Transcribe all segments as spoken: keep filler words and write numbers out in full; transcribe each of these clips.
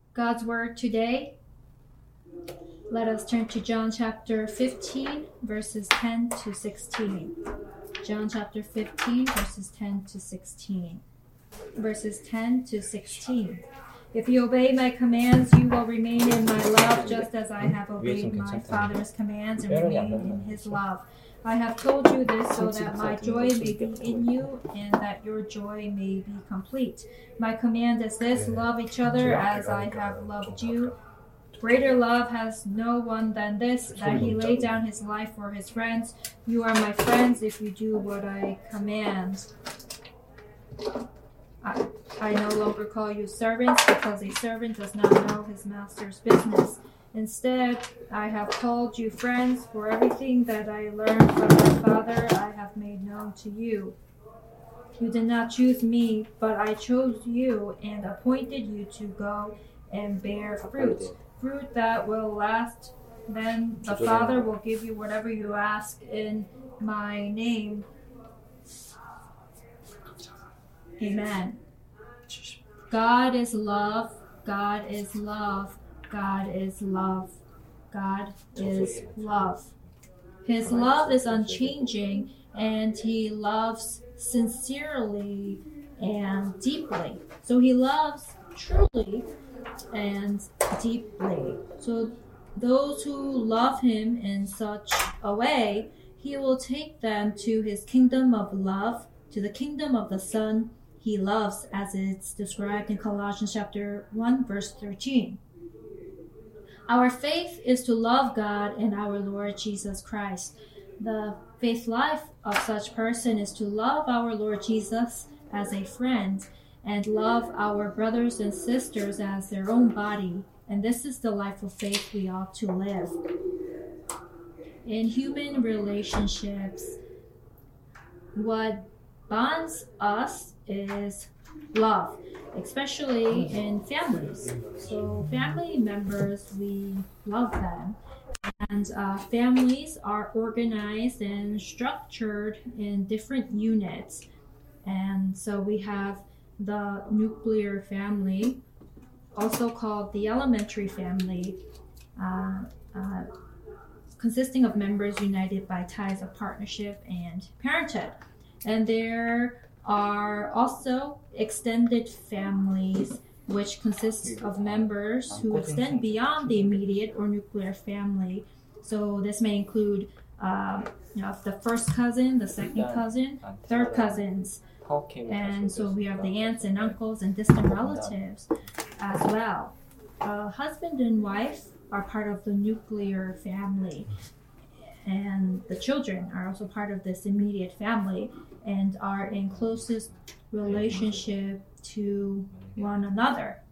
God's Word today. Let us turn to John chapter fifteen, verses ten to sixteen. John chapter fifteen, verses ten to sixteen. Verses ten to sixteen. If you obey my commands, you will remain in my love, just as I have obeyed my Father's commands and remain in his love. I have told you this so that my joy may be in you and that your joy may be complete. My command is this: love each other as I have loved you. Greater love has no one than this, that he laid down his life for his friends. You are my friends if you do what I command. I, I no longer call you servants, because a servant does not know his master's business. Instead, I have called you friends, for everything that I learned from my Father I have made known to you. You did not choose me, but I chose you and appointed you to go and bear fruit, fruit that will last. Then the Father will give you whatever you ask in my name. Amen. God is love. God is love. God is love. God is love. His love is unchanging, and he loves sincerely and deeply. So he loves truly and deeply. So those who love him in such a way, he will take them to his kingdom of love, to the kingdom of the Son he loves, as it's described in Colossians chapter one, verse thirteen. Our faith is to love God and our Lord Jesus Christ. The faith life of such person is to love our Lord Jesus as a friend and love our brothers and sisters as their own body. And this is the life of faith we ought to live. In human relationships, what bonds us is love, especially in families. So family members, we love them. And uh, families are organized and structured in different units. And so we have the nuclear family, also called the elementary family, uh, uh, consisting of members united by ties of partnership and parenthood. And there are also extended families, which consists of members who extend beyond the immediate or nuclear family. So this may include uh, you know, the first cousin, the second cousin, third cousins. And so we have the aunts and uncles and distant relatives as well. Uh, husband and wife are part of the nuclear family. And the children are also part of this immediate family and are in closest relationship to one another.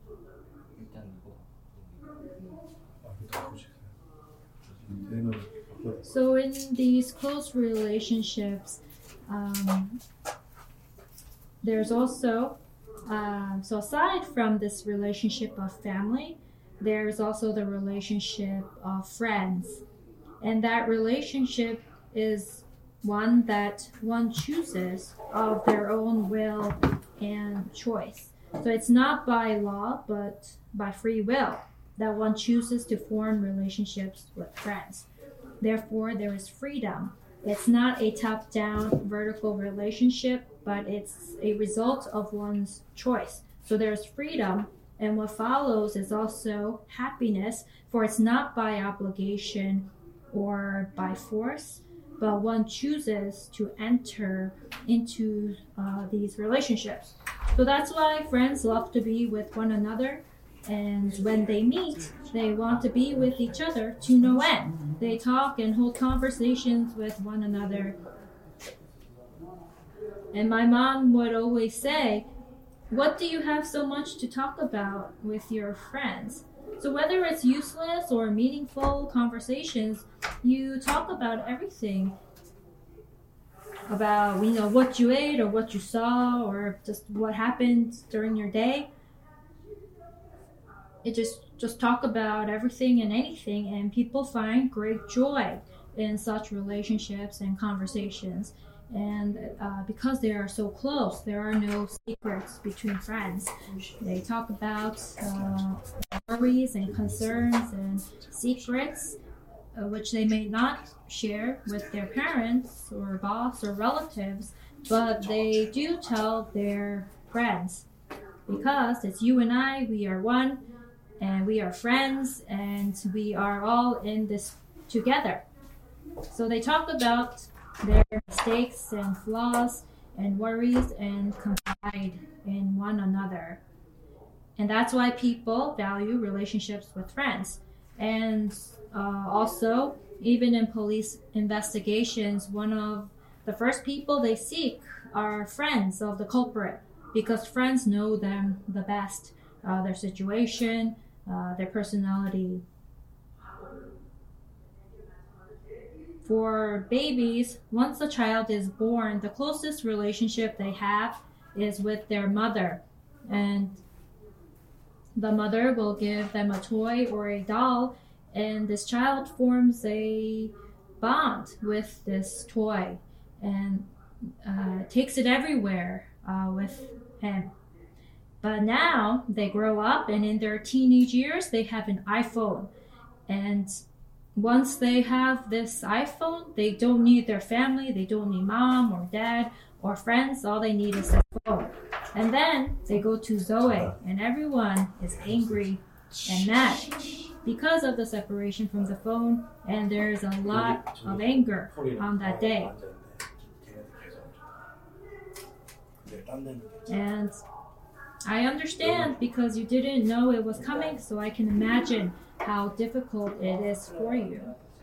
So in these close relationships, um, there's also, uh, so aside from this relationship of family, there's also the relationship of friends. And that relationship is one that one chooses of their own will and choice. So it's not by law, but by free will that one chooses to form relationships with friends. Therefore, there is freedom. It's not a top-down vertical relationship, but it's a result of one's choice. So there's freedom, and what follows is also happiness, for it's not by obligation or by force, but one chooses to enter into uh, these relationships. So that's why friends love to be with one another, and when they meet, they want to be with each other to no end. They talk and hold conversations with one another. And my mom would always say, "What do you have so much to talk about with your friends?" So whether it's useless or meaningful conversations, you talk about everything. About, you know, what you ate or what you saw or just what happened during your day. It just, just talk about everything and anything, and people find great joy in such relationships and conversations. And uh, because they are so close, there are no secrets between friends. They talk about uh, worries and concerns and secrets, uh, which they may not share with their parents or boss or relatives, but they do tell their friends. Because it's you and I, we are one, and we are friends, and we are all in this together. So they talk about their mistakes and flaws and worries and confide in one another. And that's why people value relationships with friends. And uh, also, even in police investigations, one of the first people they seek are friends of the culprit, because friends know them the best, uh, their situation, uh, their personality. For babies, once a child is born, the closest relationship they have is with their mother. And the mother will give them a toy or a doll, and this child forms a bond with this toy and uh, takes it everywhere uh, with him. But now they grow up, and in their teenage years, they have an iPhone. And once they have this iPhone, they don't need their family, they don't need mom or dad or friends, all they need is their phone. And then they go to Zoe, and everyone is angry and mad because of the separation from the phone, and there's a lot of anger on that day. And I understand, because you didn't know it was coming, so I can imagine how difficult it is for you.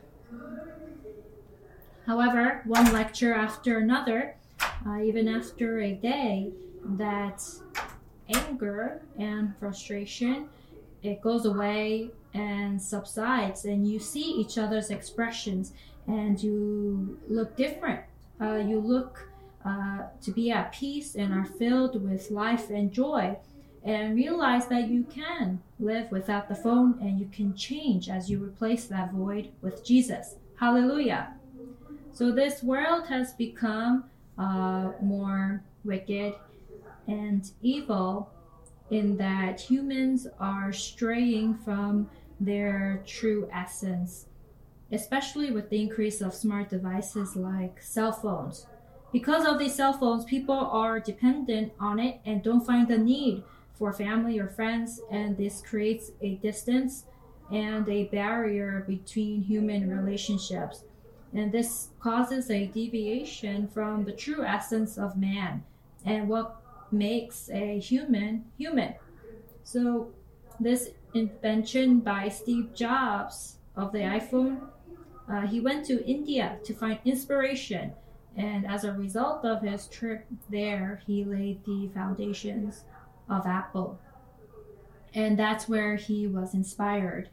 However, one lecture after another, uh, even after a day, that anger and frustration, it goes away and subsides, and you see each other's expressions, and you look different. Uh, you look uh, to be at peace and are filled with life and joy, and realize that you can live without the phone, and you can change as you replace that void with Jesus. Hallelujah. So this world has become uh, more wicked and evil, in that humans are straying from their true essence, especially with the increase of smart devices like cell phones. Because of these cell phones, people are dependent on it and don't find the need for family or friends, and this creates a distance and a barrier between human relationships. And this causes a deviation from the true essence of man and what makes a human human. So this invention by Steve Jobs of the iPhone, uh, he went to India to find inspiration, and as a result of his trip there, he laid the foundations of Apple, and that's where he was inspired.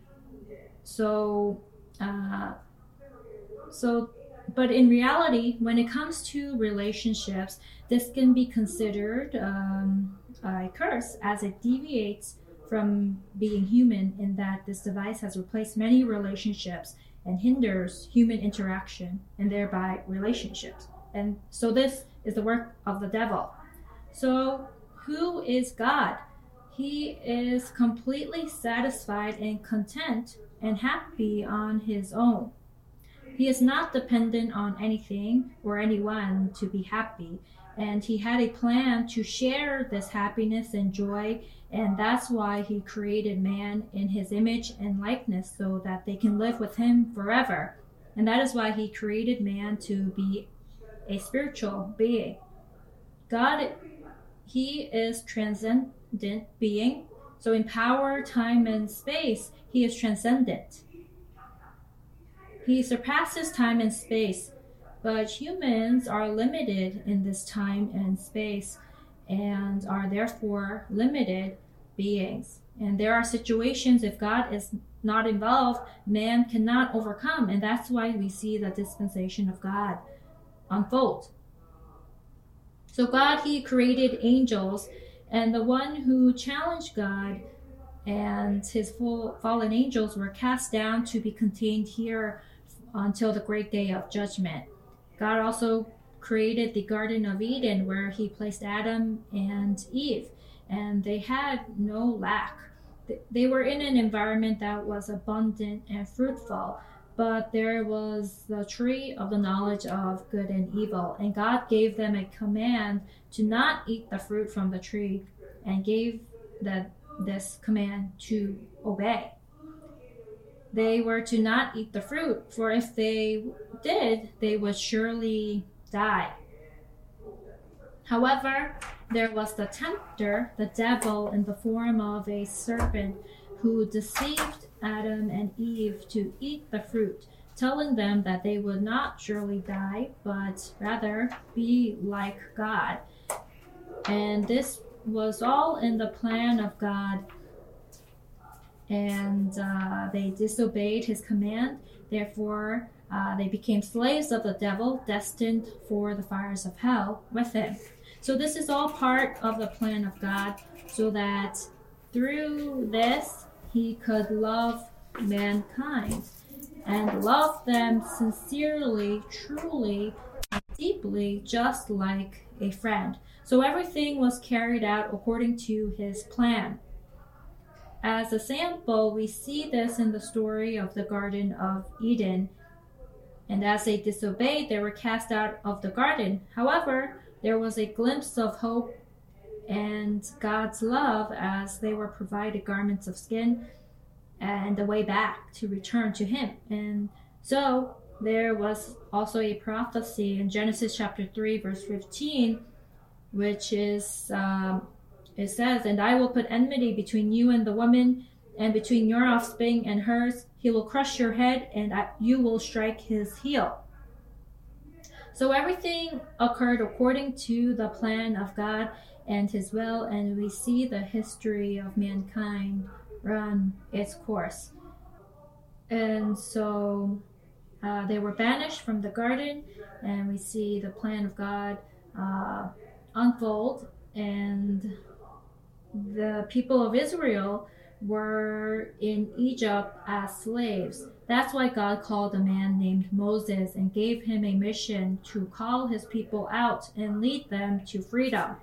So uh, so but in reality, when it comes to relationships, this can be considered um, a curse, as it deviates from being human, in that this device has replaced many relationships and hinders human interaction and thereby relationships. And so this is the work of the devil. So who is God? He is completely satisfied and content and happy on his own. He is not dependent on anything or anyone to be happy, and he had a plan to share this happiness and joy, and that's why he created man in his image and likeness, so that they can live with him forever. And that is why he created man to be a spiritual being. God, he is transcendent being, so in power, time, and space, he is transcendent. He surpasses time and space, but humans are limited in this time and space and are therefore limited beings. And there are situations, if God is not involved, man cannot overcome, and that's why we see the dispensation of God unfold. So God, he created angels, and the one who challenged God and his full fallen angels were cast down to be contained here until the great day of judgment. God also created the Garden of Eden, where he placed Adam and Eve, and they had no lack. they were in an environment that was abundant and fruitful, but there was the tree of the knowledge of good and evil, and God gave them a command to not eat the fruit from the tree, and gave that this command to obey. They were to not eat the fruit, for if they did, they would surely die. However, there was the tempter, the devil, in the form of a serpent, who deceived Adam and Eve to eat the fruit, telling them that they would not surely die, but rather be like God. And this was all in the plan of God. And uh, they disobeyed his command. Therefore, uh, they became slaves of the devil, destined for the fires of hell with him. So this is all part of the plan of God, so that through this, he could love mankind and love them sincerely, truly, deeply, just like a friend. So everything was carried out according to his plan. As a sample, we see this in the story of the Garden of Eden. And as they disobeyed, they were cast out of the garden. However, there was a glimpse of hope and God's love as they were provided garments of skin and the way back to return to him. And so there was also a prophecy in Genesis chapter three, verse fifteen, which is, um, it says, "And I will put enmity between you and the woman, and between your offspring and hers. He will crush your head, and you will strike his heel." So everything occurred according to the plan of God and his will, and we see the history of mankind run its course. And so uh, they were banished from the garden, and we see the plan of God uh, unfold, and the people of Israel were in Egypt as slaves. That's why God called a man named Moses and gave him a mission to call his people out and lead them to freedom.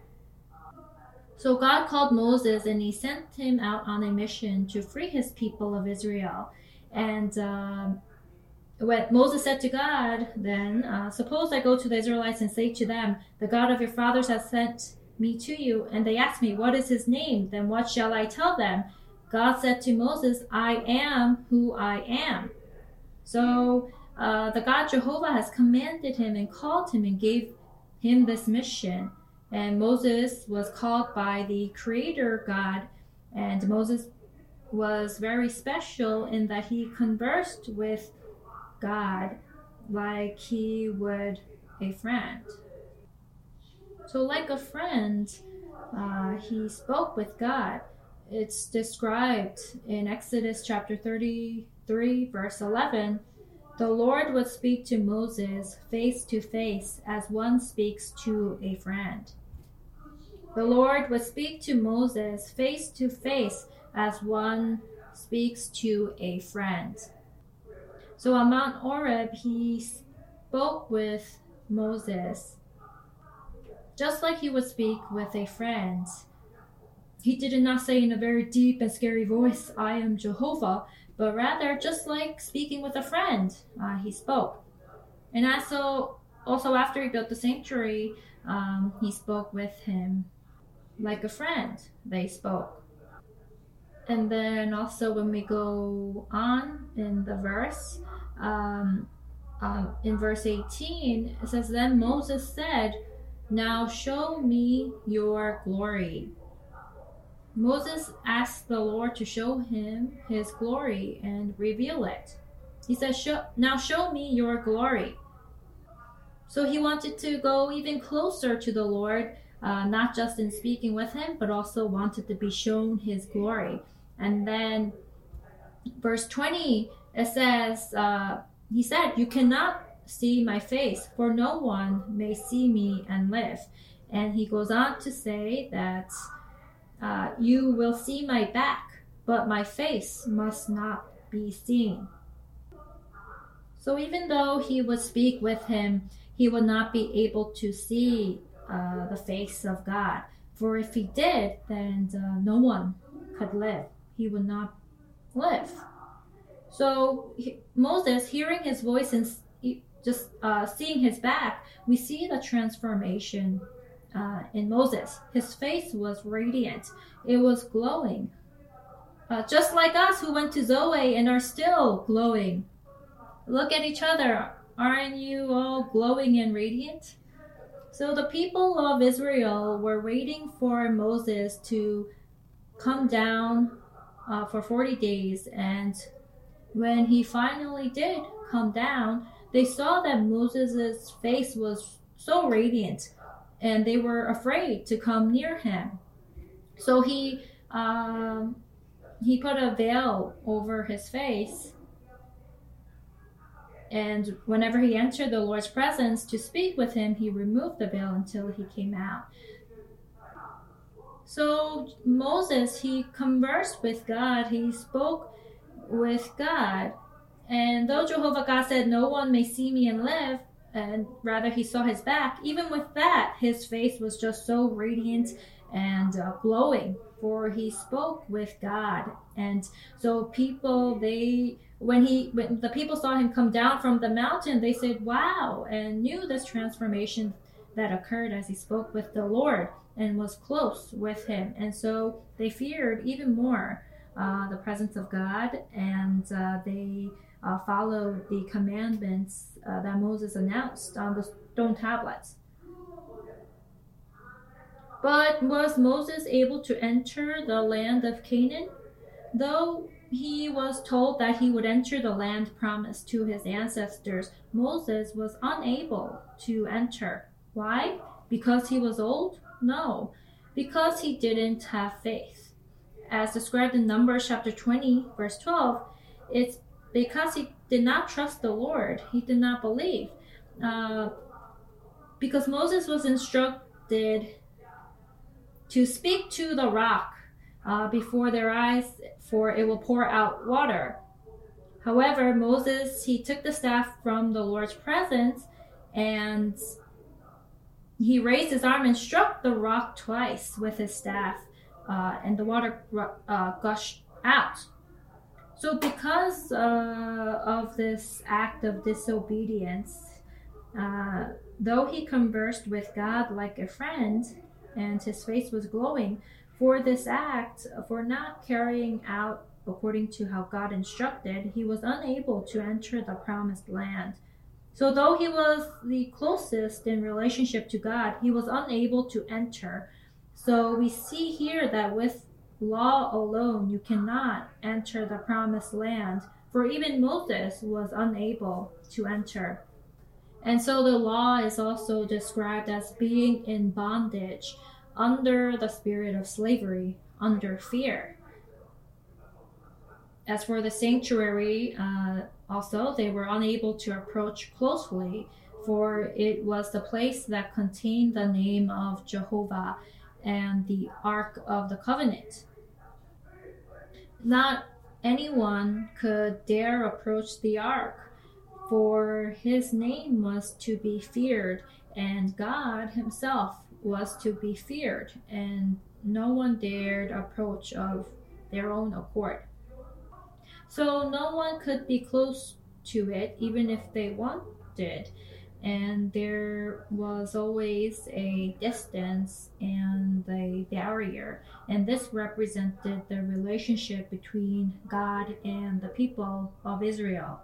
So God called Moses and he sent him out on a mission to free his people of Israel. And um, what Moses said to God then, uh, "Suppose I go to the Israelites and say to them, 'The God of your fathers has sent me to you,' and they ask me, 'What is his name?' Then what shall I tell them?" God said to Moses, "I am who I am." So uh, the God Jehovah has commanded him and called him and gave him this mission. And Moses was called by the Creator God, and Moses was very special in that he conversed with God like he would a friend. So like a friend, uh, he spoke with God. It's described in Exodus chapter thirty-three, verse eleven. "The Lord would speak to Moses face to face as one speaks to a friend." The Lord would speak to Moses face to face as one speaks to a friend. So on Mount Horeb, he spoke with Moses just like he would speak with a friend. He did not say in a very deep and scary voice, "I am Jehovah," but rather just like speaking with a friend, uh, he spoke. And also, also after he built the sanctuary, um, he spoke with him like a friend. They spoke. And then also when we go on in the verse, um, um, in verse eighteen, it says, "Then Moses said, 'Now show me your glory.'" Moses asked the Lord to show him his glory and reveal it. He said, show, "Now show me your glory." So he wanted to go even closer to the Lord, uh, not just in speaking with him, but also wanted to be shown his glory. And then verse twenty, it says, uh, he said, "You cannot see my face, for no one may see me and live." And he goes on to say that uh, "You will see my back, but my face must not be seen." So even though he would speak with him, he would not be able to see uh, the face of God. For if he did, then uh, no one could live. he would not live. So he, Moses, hearing his voice and just uh, seeing his back, we see the transformation uh, in Moses. His face was radiant. It was glowing. Uh, just like us who went to Zoe and are still glowing. Look at each other. Aren't you all glowing and radiant? So the people of Israel were waiting for Moses to come down uh, for forty days. And when he finally did come down, they saw that Moses' face was so radiant, and they were afraid to come near him. So he um, he put a veil over his face, and whenever he entered the Lord's presence to speak with him, he removed the veil until he came out. So Moses, he conversed with God, he spoke with God. And though Jehovah God said, no one may see me and live, and rather he saw his back, even with that, his face was just so radiant and uh, glowing, for he spoke with God. And so people, they, when he, when the people saw him come down from the mountain, they said, wow, and knew this transformation that occurred as he spoke with the Lord and was close with him. And so they feared even more uh, the presence of God, and uh, they Uh, follow the commandments uh, that Moses announced on the stone tablets. But was Moses able to enter the land of Canaan? Though he was told that he would enter the land promised to his ancestors, Moses was unable to enter. Why? Because he was old? No, because he didn't have faith. As described in Numbers chapter twenty, verse twelve, it's because he did not trust the Lord. He did not believe. Uh, because Moses was instructed to speak to the rock uh, before their eyes, for it will pour out water. However, Moses, he took the staff from the Lord's presence, and he raised his arm and struck the rock twice with his staff, uh, and the water uh, gushed out. So because uh, of this act of disobedience, uh, though he conversed with God like a friend, and his face was glowing, for this act, for not carrying out according to how God instructed, he was unable to enter the promised land. So though he was the closest in relationship to God, he was unable to enter. So we see here that with law alone, you cannot enter the promised land, for even Moses was unable to enter. And so the law is also described as being in bondage, under the spirit of slavery, under fear. As for the sanctuary, uh, also, they were unable to approach closely, for it was the place that contained the name of Jehovah and the Ark of the Covenant. Not anyone could dare approach the ark, for his name was to be feared, and God himself was to be feared, and no one dared approach of their own accord. So no one could be close to it, even if they wanted. And there was always a distance and a barrier. And this represented the relationship between God and the people of Israel.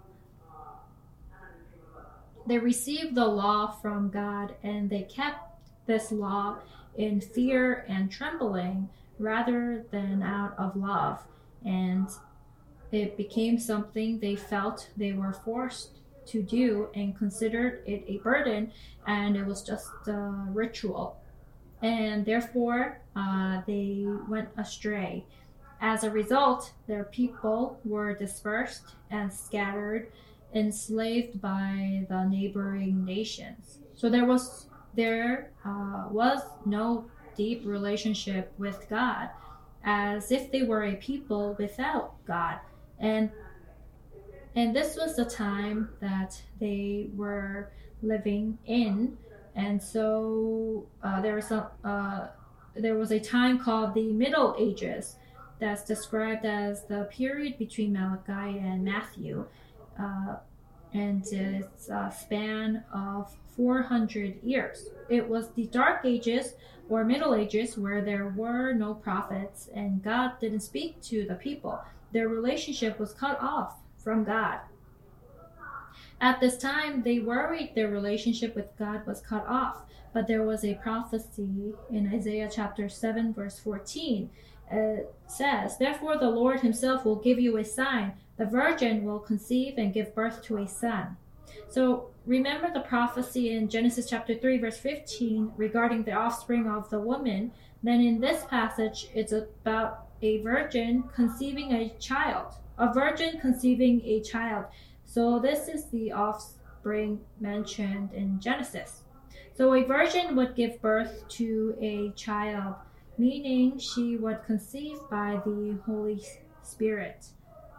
They received the law from God, and they kept this law in fear and trembling rather than out of love. And it became something they felt they were forced to do and considered it a burden, and it was just a ritual. And therefore, uh, they went astray. As a result, their people were dispersed and scattered, enslaved by the neighboring nations. So there was there uh, was no deep relationship with God, as if they were a people without God. And And this was the time that they were living in. And so uh, there was a, uh, there was a time called the Middle Ages. that's described as the period between Malachi and Matthew. Uh, and it's a span of four hundred years. It was the Dark Ages or Middle Ages where there were no prophets and God didn't speak to the people. Their relationship was cut off from God. At this time, they worried their relationship with God was cut off, but there was a prophecy in Isaiah chapter seven, verse fourteen. It says, "Therefore the Lord himself will give you a sign. The virgin will conceive and give birth to a son." So remember the prophecy in Genesis chapter three, verse fifteen regarding the offspring of the woman. Then in this passage, it's about a virgin conceiving a child. A virgin conceiving a child. So this is the offspring mentioned in Genesis. So a virgin would give birth to a child, meaning she would conceive by the Holy Spirit.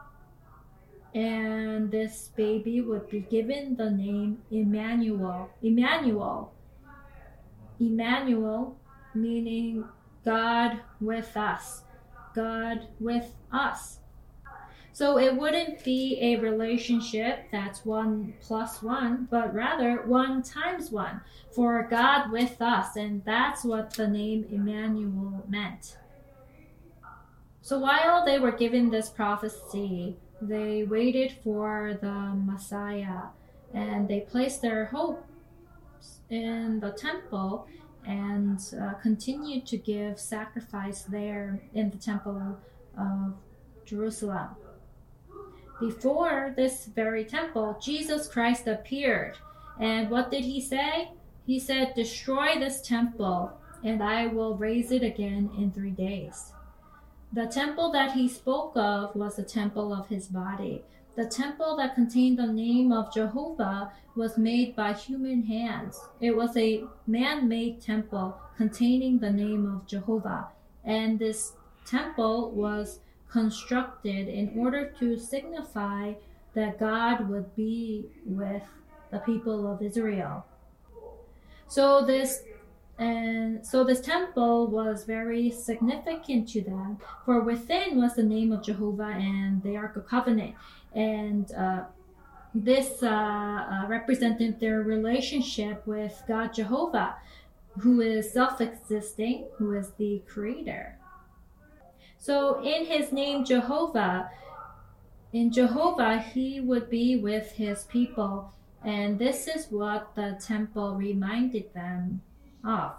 And this baby would be given the name Emmanuel. Emmanuel. Emmanuel meaning God with us. God with us. So it wouldn't be a relationship that's one plus one, but rather one times one, for God with us. And that's what the name Emmanuel meant. So while they were given this prophecy, they waited for the Messiah, and they placed their hopes in the temple and uh, continued to give sacrifice there in the temple of Jerusalem. Before this very temple, Jesus Christ appeared. And what did he say? He said, "Destroy this temple, and I will raise it again in three days." The temple that he spoke of was the temple of his body. The temple that contained the name of Jehovah was made by human hands. It was a man-made temple containing the name of Jehovah. And this temple was constructed in order to signify that God would be with the people of Israel. So this and so this temple was very significant to them, for within was the name of Jehovah and the Ark of Covenant, and uh, this uh, uh, represented their relationship with God Jehovah, who is self-existing, who is the creator. So in his name Jehovah, in Jehovah, he would be with his people. And this is what the temple reminded them of.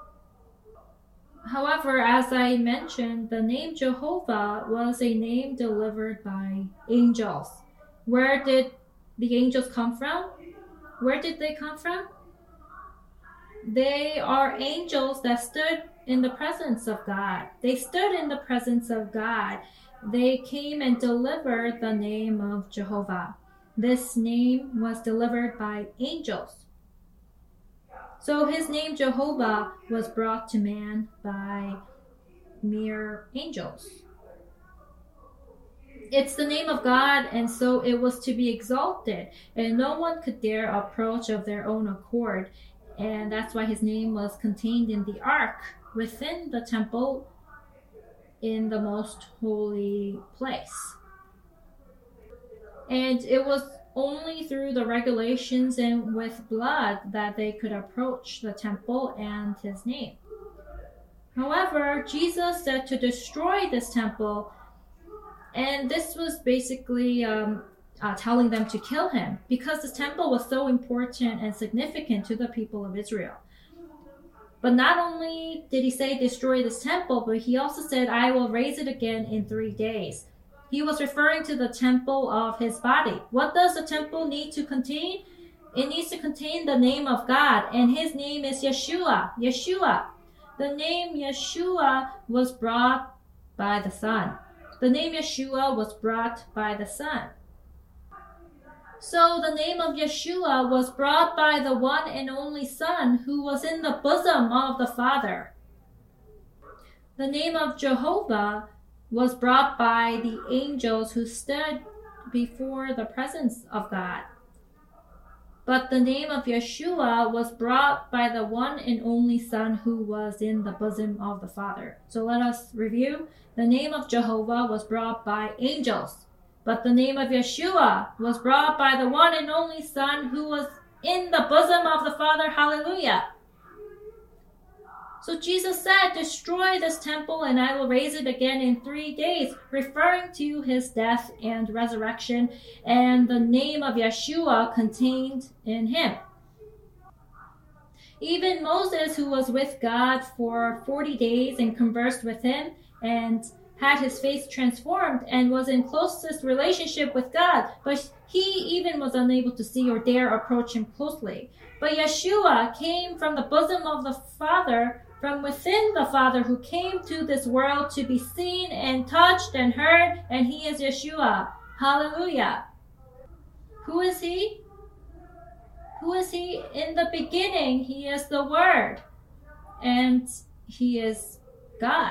However, as I mentioned, the name Jehovah was a name delivered by angels. Where did the angels come from? Where did they come from? They are angels that stood in the presence of God. They stood in the presence of God. They came and delivered the name of Jehovah. This name was delivered by angels. So his name Jehovah was brought to man by mere angels. It's the name of God, and so it was to be exalted, and no one could dare approach of their own accord. And that's why his name was contained in the ark within the temple in the most holy place. And it was only through the regulations and with blood that they could approach the temple and his name. However, Jesus said to destroy this temple, and this was basically um, uh, telling them to kill him, because the temple was so important and significant to the people of Israel. But not only did he say destroy this temple, but he also said, "I will raise it again in three days." He was referring to the temple of his body. What does the temple need to contain? It needs to contain the name of God, and his name is Yeshua. Yeshua. The name Yeshua was brought by the Son. The name Yeshua was brought by the Son. So the name of Yeshua was brought by the one and only Son who was in the bosom of the Father. The name of Jehovah was brought by the angels who stood before the presence of God. but the name of Yeshua was brought by the one and only Son who was in the bosom of the Father. So let us review. The name of Jehovah was brought by angels, but the name of Yeshua was brought by the one and only Son who was in the bosom of the Father. Hallelujah. So Jesus said, destroy this temple and I will raise it again in three days, referring to his death and resurrection and the name of Yeshua contained in him. Even Moses, who was with God for forty days and conversed with him and had his face transformed and was in closest relationship with God, but he even was unable to see or dare approach him closely. But Yeshua came from the bosom of the Father, from within the Father, who came to this world to be seen and touched and heard, and he is Yeshua. Hallelujah. Who is he? Who is he? In the beginning, he is the Word, and he is God.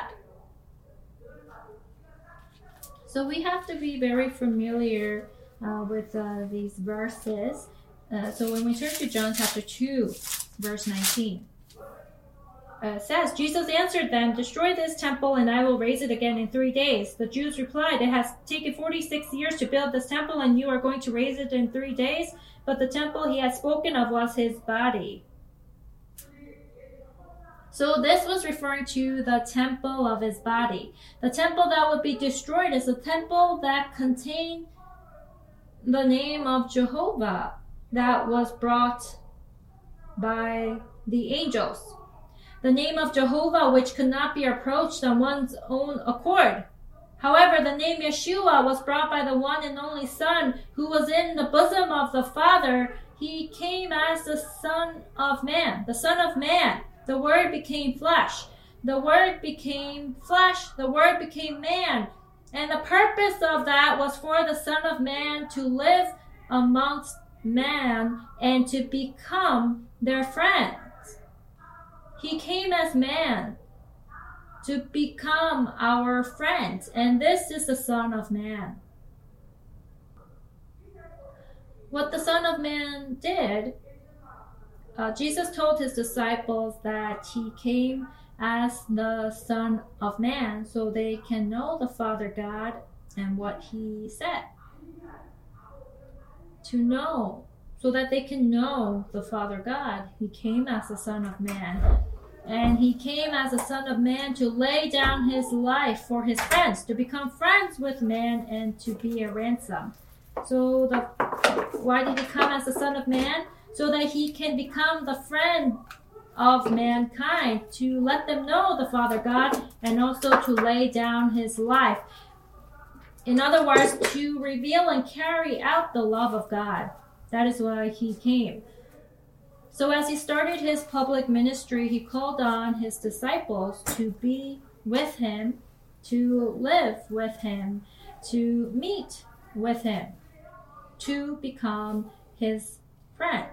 So we have to be very familiar uh, with uh, these verses. Uh, so when we turn to John chapter two, verse nineteen, Uh, says, Jesus answered them, destroy this temple and I will raise it again in three days. The Jews replied, it has taken forty-six years to build this temple and you are going to raise it in three days? But the temple he had spoken of was his body. So this was referring to the temple of his body. The temple that would be destroyed is a temple that contained the name of Jehovah that was brought by the angels. The name of Jehovah, which could not be approached on one's own accord. However, the name Yeshua was brought by the one and only Son who was in the bosom of the Father. He came as the Son of Man, the Son of Man. The Word became flesh. The Word became flesh. The Word became man. And the purpose of that was for the Son of Man to live amongst man and to become their friend. He came as man to become our friend, and this is the Son of Man. What the Son of Man did, uh, Jesus told his disciples that he came as the Son of Man so they can know the Father God and what he said. To know, so that they can know the Father God. He came as the Son of Man. And he came as a Son of Man to lay down his life for his friends, to become friends with man and to be a ransom. So the, why did he come as the Son of Man? So that he can become the friend of mankind, to let them know the Father God and also to lay down his life. In other words, to reveal and carry out the love of God. That is why he came. So as he started his public ministry, he called on his disciples to be with him, to live with him, to meet with him, to become his friend.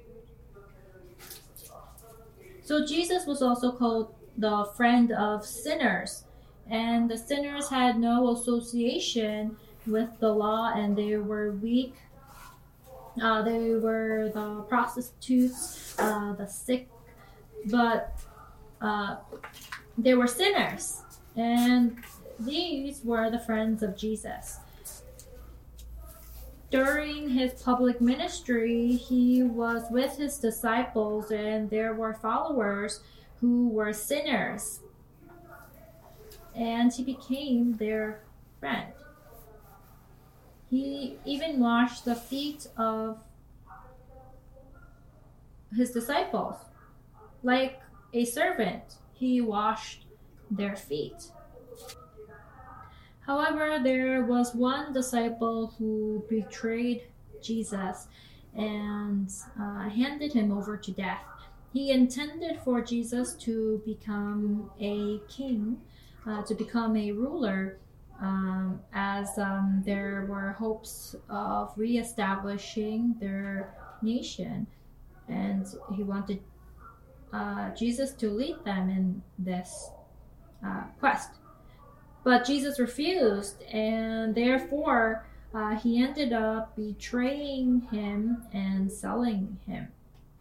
So Jesus was also called the friend of sinners, and the sinners had no association with the law, and they were weak. Uh, they were the prostitutes, uh, the sick, but uh, they were sinners, and these were the friends of Jesus. During his public ministry, he was with his disciples, and there were followers who were sinners, and he became their friend. He even washed the feet of his disciples. Like a servant, he washed their feet. However, there was one disciple who betrayed Jesus and uh, handed him over to death. He intended for Jesus to become a king, uh, to become a ruler, Um, as um, there were hopes of reestablishing their nation, and he wanted uh, Jesus to lead them in this uh, quest. But Jesus refused, and therefore uh, he ended up betraying him and selling him.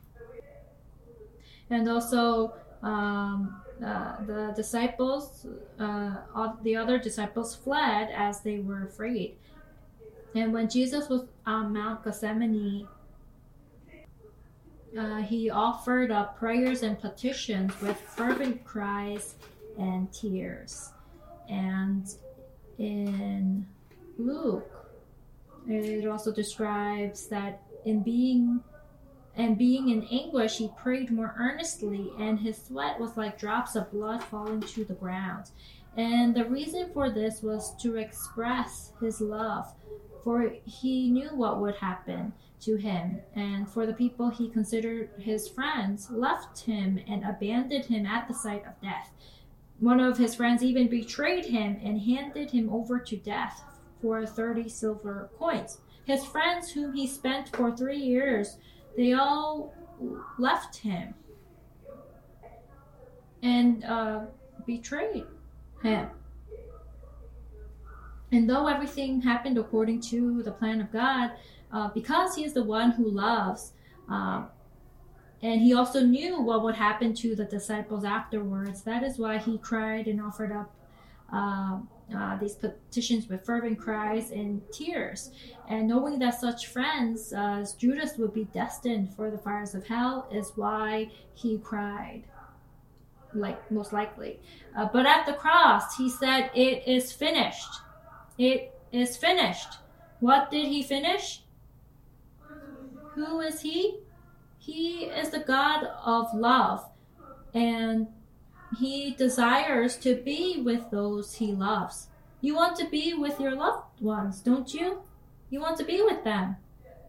And also, um, uh, the disciples, uh, all the other disciples fled as they were afraid. And when Jesus was on Mount Gethsemane, uh, he offered up prayers and petitions with fervent cries and tears. And in Luke, it also describes that in being and being in anguish, he prayed more earnestly, and his sweat was like drops of blood falling to the ground. And the reason for this was to express his love, for he knew what would happen to him, and for the people he considered his friends left him and abandoned him at the sight of death. One of his friends even betrayed him and handed him over to death for thirty silver coins. His friends, whom he spent for three years, they all left him and uh, betrayed him. And though everything happened according to the plan of God, uh, because he is the one who loves, uh, and he also knew what would happen to the disciples afterwards, that is why he cried and offered up uh, uh, these petitions with fervent cries and tears. And knowing that such friends uh, as Judas would be destined for the fires of hell is why he cried, like most likely. Uh, but at the cross, he said, "It is finished. It is finished." What did he finish? Who is he? He is the God of love, and he desires to be with those he loves. You want to be with your loved ones, don't you? You want to be with them.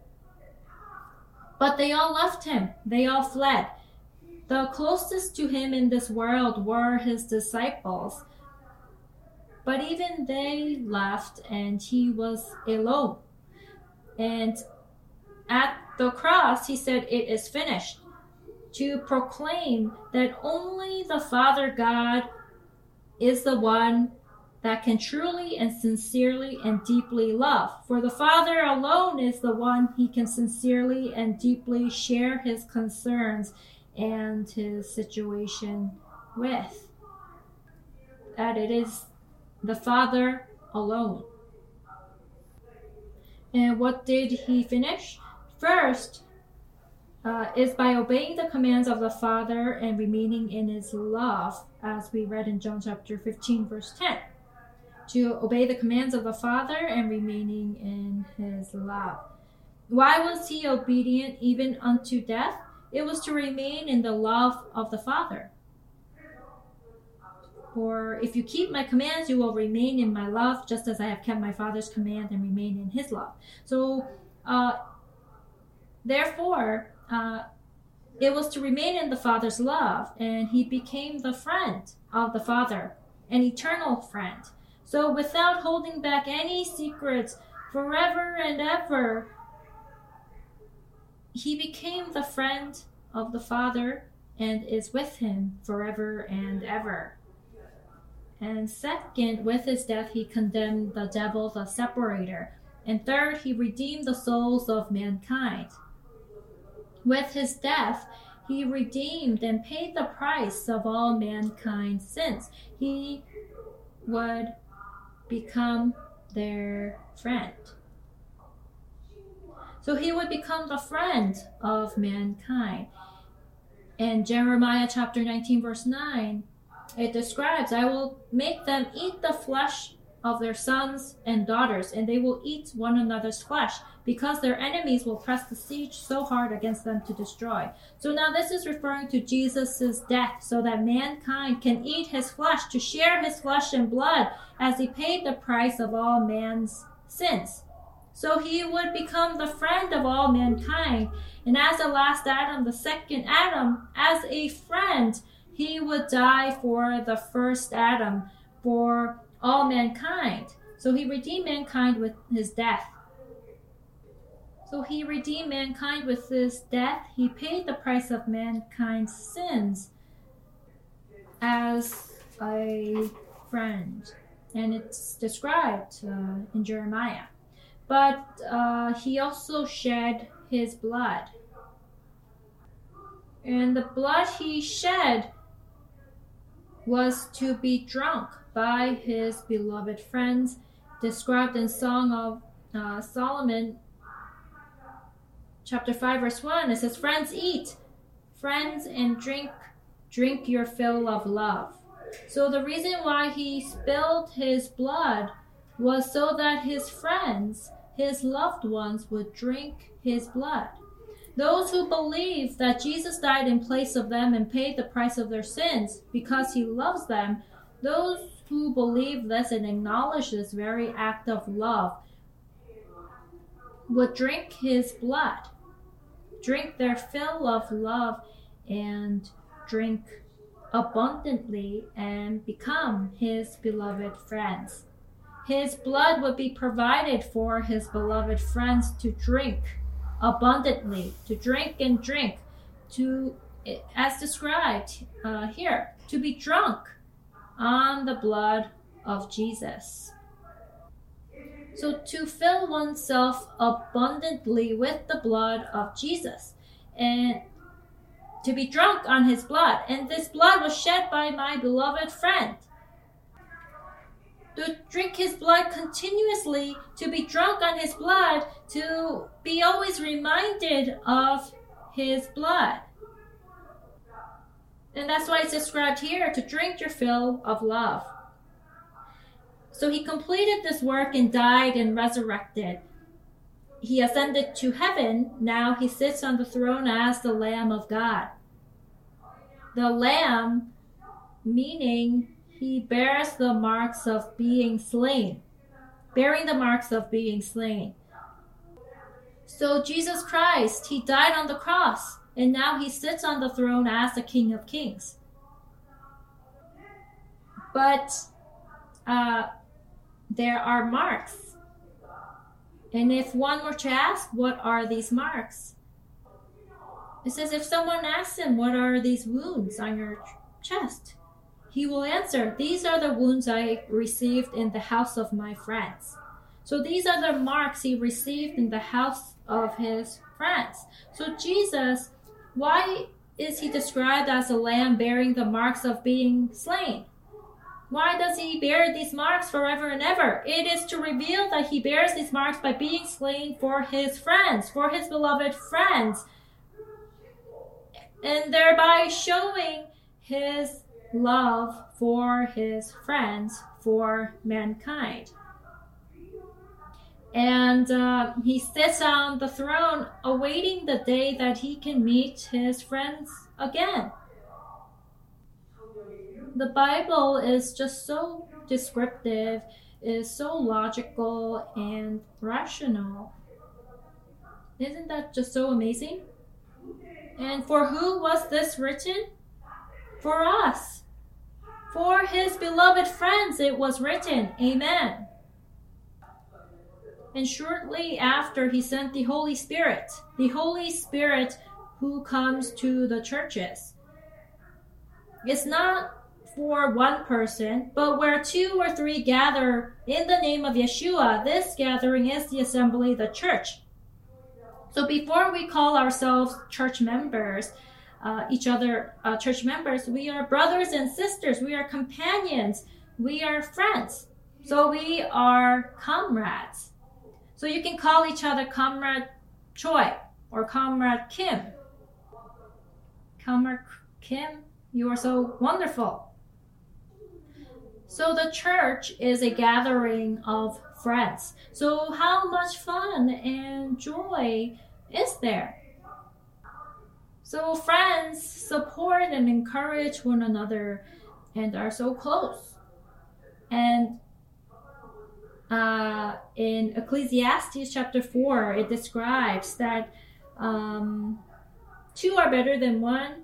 But they all left him. They all fled. The closest to him in this world were his disciples. But even they left, and he was alone. And at the cross, he said, "It is finished," to proclaim that only the Father God is the one that can truly and sincerely and deeply love. For the Father alone is the one he can sincerely and deeply share his concerns and his situation with. That it is the Father alone. And what did he finish? First, uh, is by obeying the commands of the Father and remaining in his love, as we read in John chapter fifteen, verse ten. To obey the commands of the Father and remaining in his love. Why was he obedient even unto death? It was to remain in the love of the Father. For if you keep my commands, you will remain in my love, just as I have kept my Father's command and remain in his love. So, uh, therefore, uh, it was to remain in the Father's love, and he became the friend of the Father, an eternal friend. So without holding back any secrets, forever and ever, he became the friend of the Father and is with him forever and ever. And second, with his death, he condemned the devil, the separator. And third, he redeemed the souls of mankind. With his death, he redeemed and paid the price of all mankind's sins. He would become their friend. So he would become the friend of mankind. In Jeremiah chapter nineteen, verse nine, it describes, "I will make them eat the flesh of their sons and daughters, and they will eat one another's flesh, because their enemies will press the siege so hard against them to destroy." So now this is referring to Jesus' death, so that mankind can eat his flesh, to share his flesh and blood, as he paid the price of all man's sins. So he would become the friend of all mankind, and as the last Adam, the second Adam, as a friend, he would die for the first Adam, for all mankind. So he redeemed mankind with his death. So he redeemed mankind with his death. He paid the price of mankind's sins as a friend. And it's described uh, in Jeremiah. but uh, he also shed his blood. And the blood he shed was to be drunk by his beloved friends, described in Song of uh, Solomon, chapter five, verse one. It says, friends, eat, friends, and drink, drink your fill of love. So the reason why he spilled his blood was so that his friends, his loved ones, would drink his blood. Those who believe that Jesus died in place of them and paid the price of their sins because he loves them, those who believe this and acknowledge this very act of love would drink his blood, drink their fill of love, and drink abundantly and become his beloved friends. His blood would be provided for his beloved friends to drink abundantly, to drink and drink, to, as described uh, here, to be drunk on the blood of Jesus. So to fill oneself abundantly with the blood of Jesus, and to be drunk on his blood. And this blood was shed by my beloved friend. To drink his blood continuously, to be drunk on his blood, to be always reminded of his blood. And that's why it's described here, to drink your fill of love. So he completed this work and died and resurrected. He ascended to heaven. Now he sits on the throne as the Lamb of God. The Lamb, meaning he bears the marks of being slain, bearing the marks of being slain. So Jesus Christ, he died on the cross, and now he sits on the throne as the King of Kings. But uh, there are marks. And if one were to ask, what are these marks? It says, if someone asks him, what are these wounds on your chest? He will answer, these are the wounds I received in the house of my friends. So these are the marks he received in the house of his friends. So Jesus, why is he described as a lamb bearing the marks of being slain? Why does he bear these marks forever and ever? It is to reveal that he bears these marks by being slain for his friends, for his beloved friends, and thereby showing his love for his friends, for mankind. And uh, he sits on the throne awaiting the day that he can meet his friends again. The Bible is just so descriptive, is so logical and rational. Isn't that just so amazing? And for who was this written? For us. For his beloved friends it was written. Amen. And shortly after, he sent the Holy Spirit. The Holy Spirit who comes to the churches. It's not for one person, but where two or three gather in the name of Yeshua, this gathering is the assembly, the church. So before we call ourselves church members, uh, each other uh, church members, we are brothers and sisters, we are companions, we are friends. So we are comrades. So you can call each other Comrade Choi or Comrade Kim. Comrade Kim, you are so wonderful. So the church is a gathering of friends. So how much fun and joy is there? So friends support and encourage one another and are so close. And uh, in Ecclesiastes chapter four, it describes that um, two are better than one,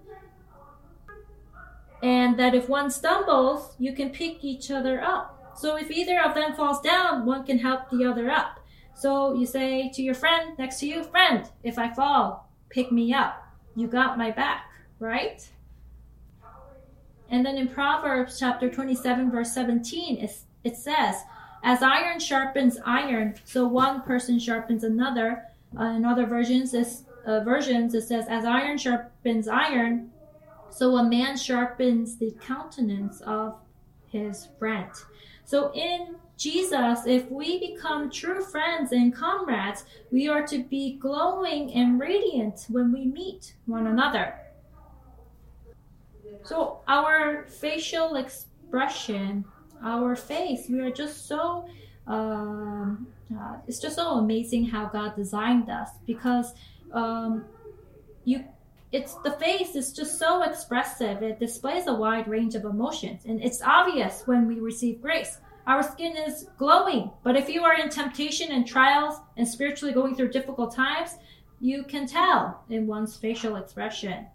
and that if one stumbles, you can pick each other up. So if either of them falls down, one can help the other up. So you say to your friend next to you, friend, if I fall, pick me up. You got my back, right? And then in Proverbs chapter twenty-seven, verse seventeen, it says, as iron sharpens iron, so one person sharpens another. Uh, in other versions, this, uh, versions, it says, as iron sharpens iron, so a man sharpens the countenance of his friend. So in Jesus, if we become true friends and comrades, we are to be glowing and radiant when we meet one another. So our facial expression, our face, we are just so, um, uh, it's just so amazing how God designed us, because um, you, it's the face is just so expressive. It displays a wide range of emotions, and it's obvious when we receive grace. Our skin is glowing, but if you are in temptation and trials and spiritually going through difficult times, you can tell in one's facial expression.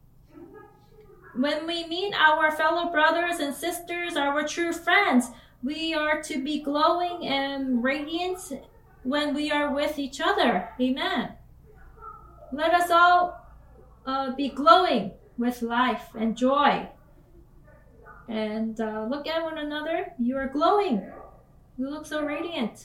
When we meet our fellow brothers and sisters, our true friends, we are to be glowing and radiant when we are with each other. Amen. Let us all uh, be glowing with life and joy. And uh, look at one another. You are glowing. You look so radiant.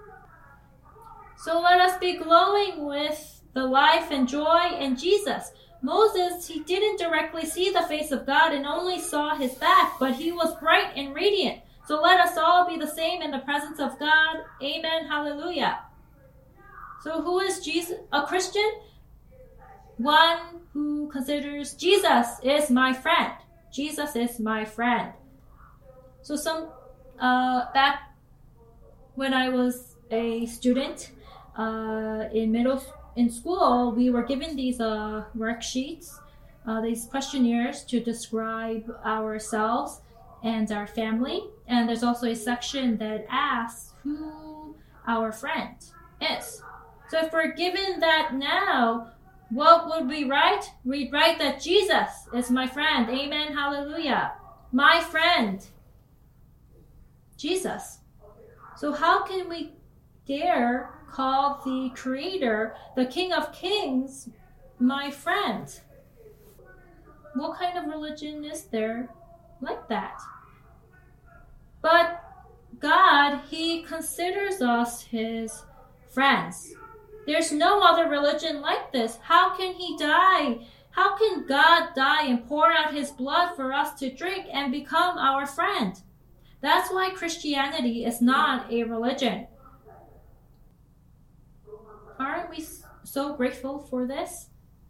So let us be glowing with the life and joy in Jesus. Moses, he didn't directly see the face of God and only saw his back, but he was bright and radiant. So let us all be the same in the presence of God. Amen. Hallelujah. So who is Jesus? A Christian? One who considers Jesus is my friend. Jesus is my friend. So some uh, back when I was a student uh, in middle in school, we were given these uh, worksheets, uh, these questionnaires to describe ourselves and our family. And there's also a section that asks who our friend is. So if we're given that now, what would we write? We'd write that Jesus is my friend. Amen. Hallelujah. My friend. Jesus. So how can we dare call the Creator, the King of Kings, my friend? What kind of religion is there like that? But God, He considers us His friends. There's no other religion like this. How can He die? How can God die and pour out His blood for us to drink and become our friend? That's why Christianity is not a religion. Aren't we so grateful for this?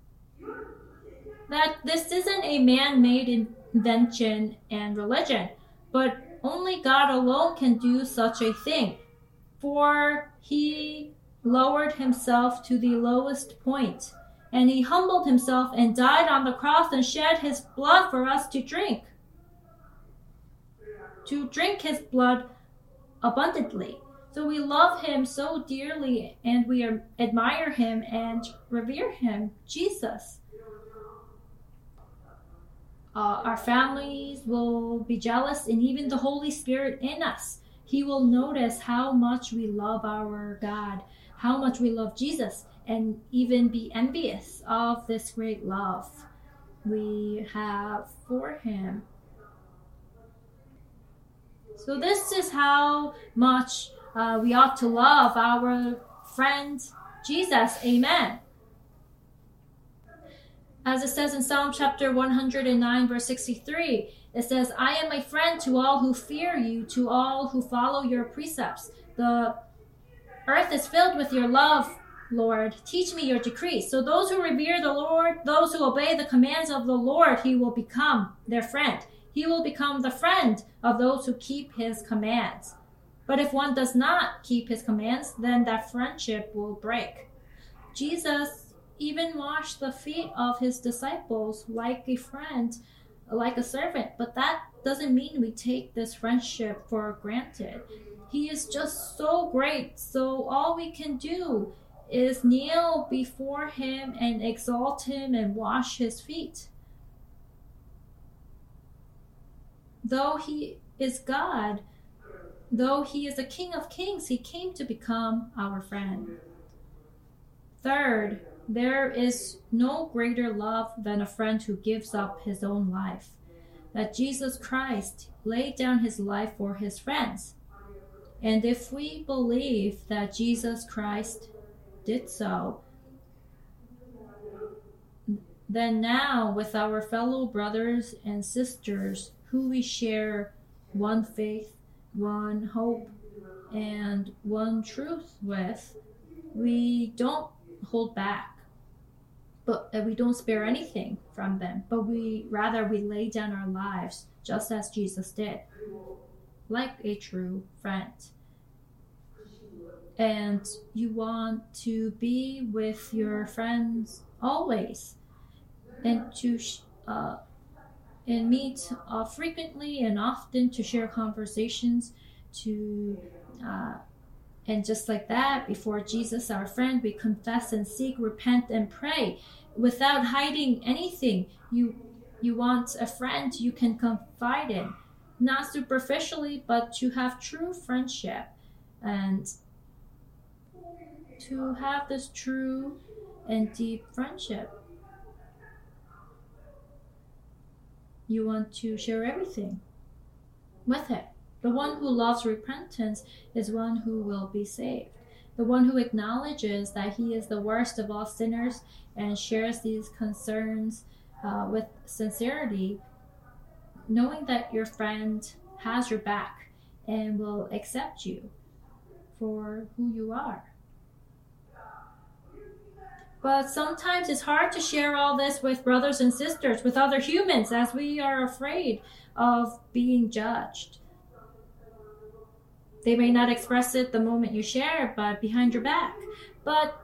That this isn't a man-made invention and religion, but only God alone can do such a thing. For He lowered Himself to the lowest point, and He humbled Himself and died on the cross and shed His blood for us to drink. To drink His blood abundantly. So we love Him so dearly, and we are, admire Him and revere Him, Jesus. Uh, our families will be jealous, and even the Holy Spirit in us. He will notice how much we love our God, how much we love Jesus, and even be envious of this great love we have for Him. So this is how much uh, we ought to love our friend Jesus. Amen. As it says in Psalm chapter one hundred nine, verse sixty-three, it says, I am a friend to all who fear you, to all who follow your precepts. The earth is filled with your love, Lord. Teach me your decrees. So those who revere the Lord, those who obey the commands of the Lord, He will become their friend. He will become the friend of those who keep His commands. But if one does not keep His commands, then that friendship will break. Jesus even washed the feet of His disciples like a friend, like a servant. But that doesn't mean we take this friendship for granted. He is just so great. So all we can do is kneel before Him and exalt Him and wash His feet. Though He is God, though He is the King of Kings, He came to become our friend. Third, there is no greater love than a friend who gives up his own life. That Jesus Christ laid down His life for His friends. And if we believe that Jesus Christ did so, then now with our fellow brothers and sisters who we share one faith, one hope, and one truth with, we don't hold back, but we don't spare anything from them, but we rather we lay down our lives just as Jesus did, like a true friend. And you want to be with your friends always, and to uh, and meet uh, frequently and often to share conversations, to uh, and just like that, before Jesus, our friend, we confess and seek, repent and pray without hiding anything. You you want a friend you can confide in, not superficially, but to have true friendship, and to have this true and deep friendship. You want to share everything with it. The one who loves repentance is one who will be saved. The one who acknowledges that he is the worst of all sinners and shares these concerns uh, with sincerity, knowing that your friend has your back and will accept you for who you are. But sometimes it's hard to share all this with brothers and sisters, with other humans, as we are afraid of being judged. They may not express it the moment you share, but behind your back. But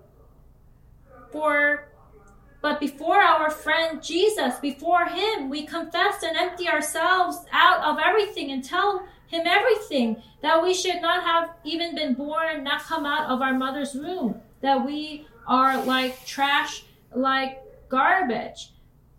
for, but before our friend Jesus, before him, we confess and empty ourselves out of everything and tell him everything, that we should not have even been born, not come out of our mother's womb, that we are like trash, like garbage,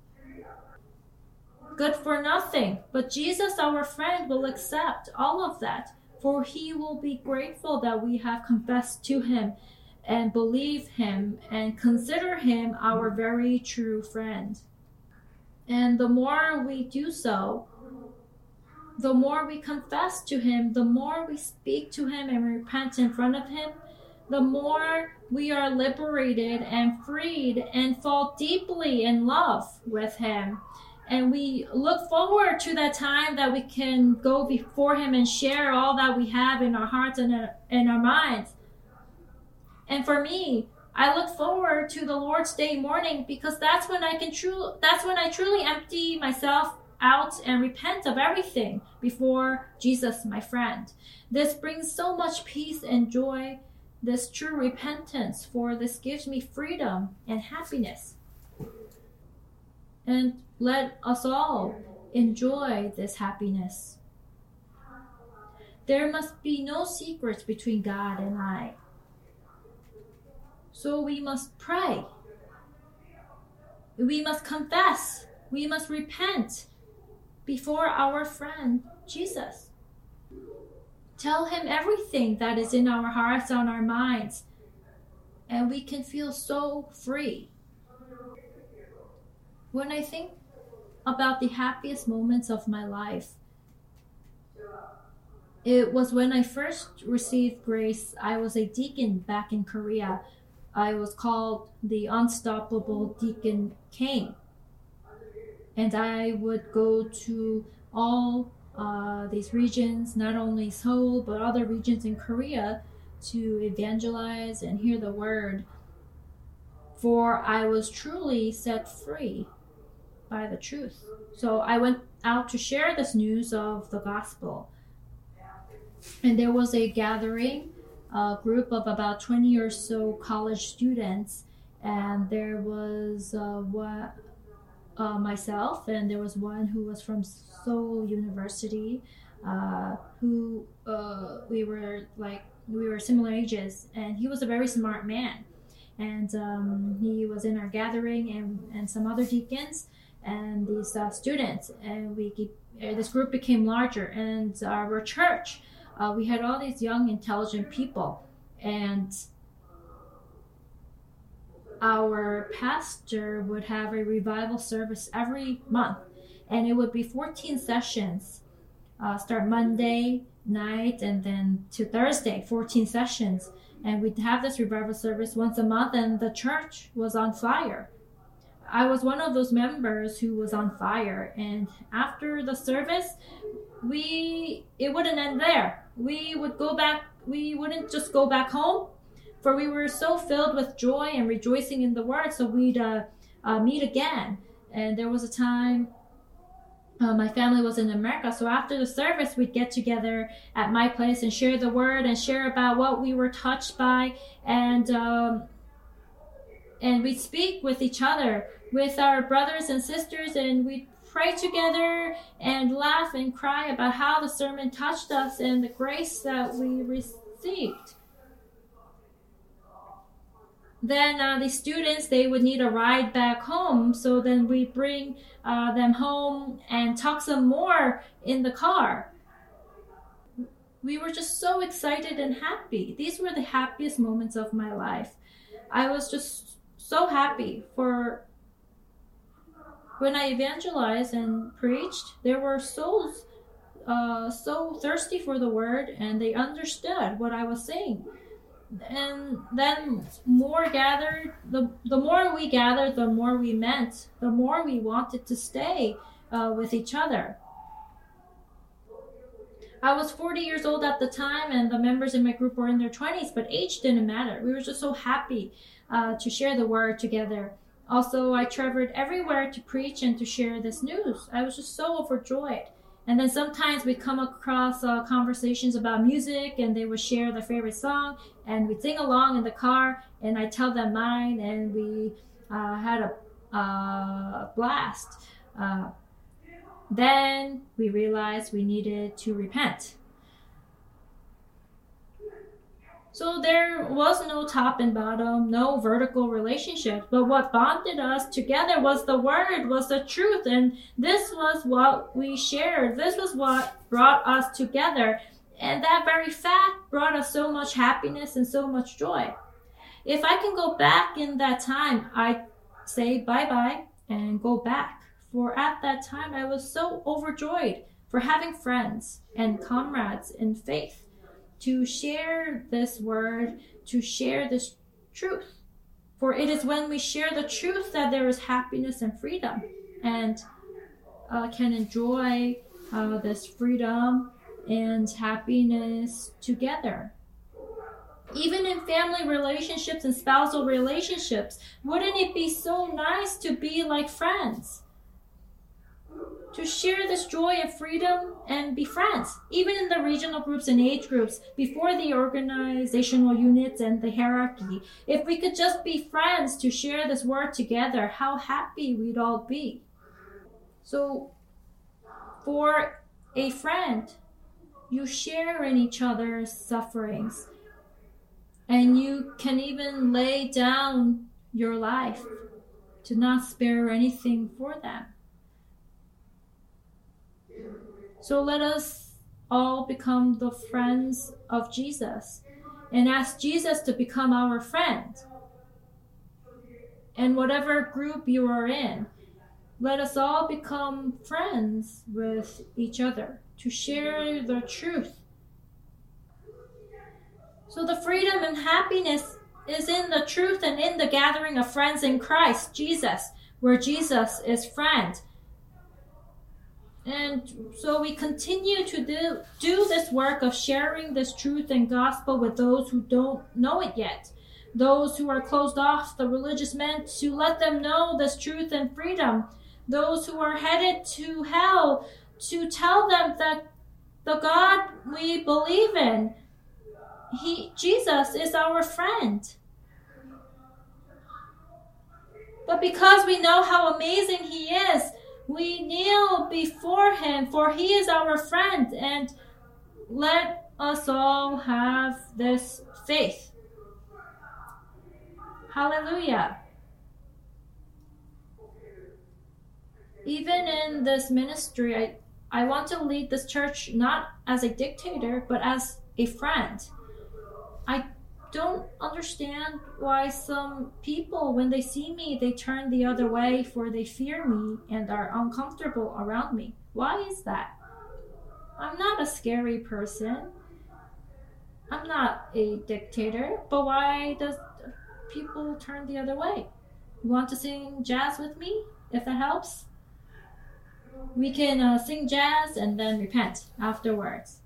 good for nothing. But Jesus, our friend, will accept all of that, for he will be grateful that we have confessed to him and believe him and consider him our very true friend. And the more we do so, the more we confess to him, the more we speak to him and repent in front of him, the more we are liberated and freed and fall deeply in love with him. And we look forward to that time that we can go before him and share all that we have in our hearts and in our minds. And for me, I look forward to the Lord's Day morning, because that's when I can truly, that's when I truly empty myself out and repent of everything before Jesus, my friend. This brings so much peace and joy, this true repentance, for this gives me freedom and happiness. And let us all enjoy this happiness. There must be no secrets between God and I. So we must pray. We must confess. We must repent before our friend Jesus. Tell him everything that is in our hearts and our minds, and we can feel so free. When I think about the happiest moments of my life, it was when I first received grace. I was a deacon back in Korea. I was called the Unstoppable Deacon King. And I would go to all uh, these regions, not only Seoul, but other regions in Korea, to evangelize and hear the word. For I was truly set free by the truth. So I went out to share this news of the gospel. And there was a gathering, a group of about twenty or so college students, and there was uh, one, uh, myself, and there was one who was from Seoul University, uh, who uh, we were like, we were similar ages, and he was a very smart man. And um, he was in our gathering, and, and some other deacons, and these uh, students, and we keep, uh, this group became larger, and our church, uh, we had all these young, intelligent people, and our pastor would have a revival service every month, and it would be fourteen sessions, uh, start Monday, night, and then to Thursday, fourteen sessions. And we'd have this revival service once a month, and the church was on fire. I was one of those members who was on fire. And after the service, we it wouldn't end there. We would go back. We wouldn't just go back home, for we were so filled with joy and rejoicing in the Word. So we'd uh, uh, meet again. And there was a time uh, my family was in America. So after the service, we'd get together at my place and share the Word and share about what we were touched by. And um, and we'd speak with each other, with our brothers and sisters, and we'd pray together and laugh and cry about how the sermon touched us and the grace that we received. Then uh, the students, they would need a ride back home, so then we bring uh, them home and talk some more in the car. We were just so excited and happy. These were the happiest moments of my life. I was just so happy. For when I evangelized and preached, there were souls uh, so thirsty for the Word, and they understood what I was saying. And then more gathered, the, the more we gathered, the more we meant, the more we wanted to stay uh, with each other. I was forty years old at the time, and the members in my group were in their twenties, but age didn't matter. We were just so happy uh, to share the Word together. Also, I traveled everywhere to preach and to share this news. I was just so overjoyed. And then sometimes we'd come across uh, conversations about music, and they would share their favorite song, and we'd sing along in the car, and I'd tell them mine, and we uh, had a uh, blast. Uh, then we realized we needed to repent. So there was no top and bottom, no vertical relationship. But what bonded us together was the Word, was the truth. And this was what we shared. This was what brought us together. And that very fact brought us so much happiness and so much joy. If I can go back in that time, I'd say bye-bye and go back. For at that time, I was so overjoyed for having friends and comrades in faith, to share this Word, to share this truth. For it is when we share the truth that there is happiness and freedom, and uh, can enjoy uh, this freedom and happiness together. Even in family relationships and spousal relationships, wouldn't it be so nice to be like friends? To share this joy and freedom and be friends, even in the regional groups and age groups, before the organizational units and the hierarchy. If we could just be friends to share this Word together, how happy we'd all be. So, for a friend, you share in each other's sufferings, and you can even lay down your life to not spare anything for them. So let us all become the friends of Jesus and ask Jesus to become our friend. And whatever group you are in, let us all become friends with each other to share the truth. So the freedom and happiness is in the truth and in the gathering of friends in Christ Jesus, where Jesus is friend. And so we continue to do, do this work of sharing this truth and gospel with those who don't know it yet. Those who are closed off, the religious men, to let them know this truth and freedom. Those who are headed to hell, to tell them that the God we believe in, He, Jesus, is our friend. But because we know how amazing He is, we kneel before Him, for He is our friend, and let us all have this faith. Hallelujah. Even in this ministry, I, I want to lead this church not as a dictator, but as a friend. I don't understand why some people, when they see me, they turn the other way, for they fear me and are uncomfortable around me. Why is that? I'm not a scary person. I'm not a dictator. But why does people turn the other way? You want to sing jazz with me, if that helps? We can uh, sing jazz and then repent afterwards.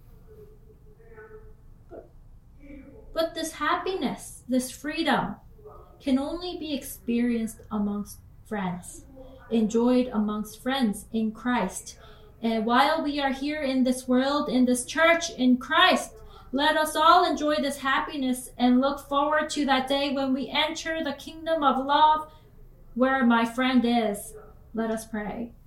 But this happiness, this freedom, can only be experienced amongst friends, enjoyed amongst friends in Christ. And while we are here in this world, in this church, in Christ, let us all enjoy this happiness and look forward to that day when we enter the kingdom of love where my friend is. Let us pray.